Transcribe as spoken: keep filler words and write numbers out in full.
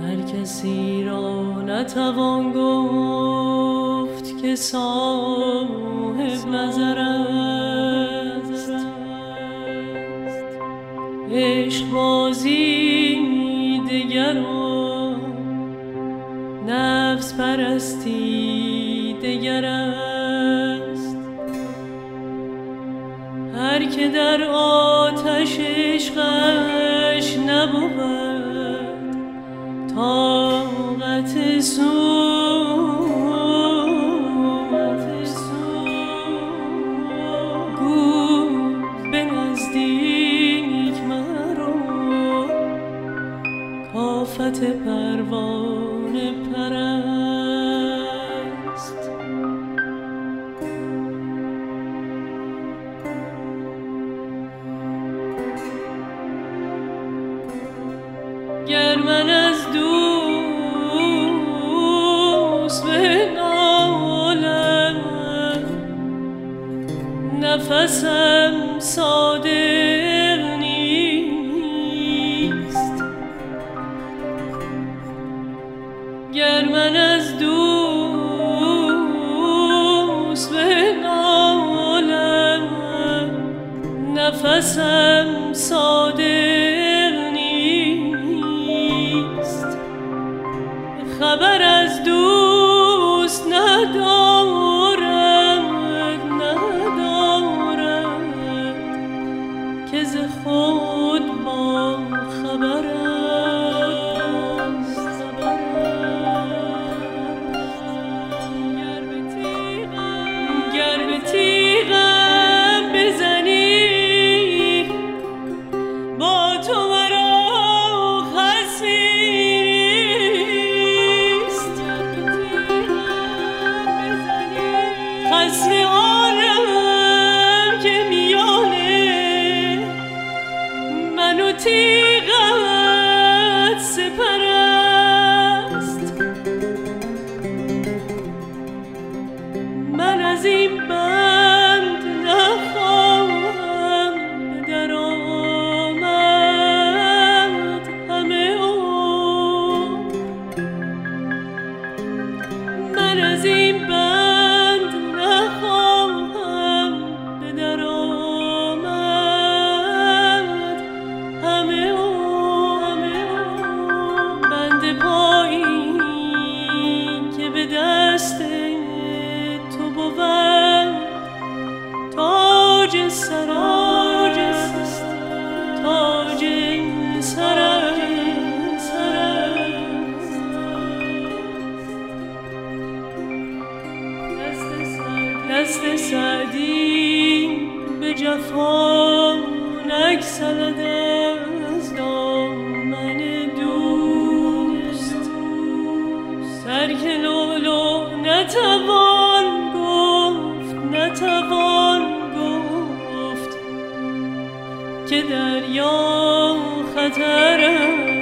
هر کسی را نتوان گفت که صاحب نظر است. عشق بازی دگر و نفس پرستی دگر است. هر که در آتش عشقش نبود طاقت سوز گو به نزدیک مرو کافت پروانه پرست. گر من از دوست بنالم نفسم صادق نیست. گر من از دوست بنالم نفسم صادق نیست. خبر از دوست ندارم ندارم که ز خود با خبر است. گر به تیغم بزنی با تو مرا خصمی نیست. خصم آنم که میانه من و تیغت سپر است. من از این بند نخواهم به در آمد همه عمر. من از این بند نخواهم به در آمد همه عمر. بند پایی که به دست تو بود تاج سر است. تاج سر است. دست سعدی به جفا نگسلد از دامن دوست. ترک لولو نتوان گفت نتوان گفت که دریا خطر است.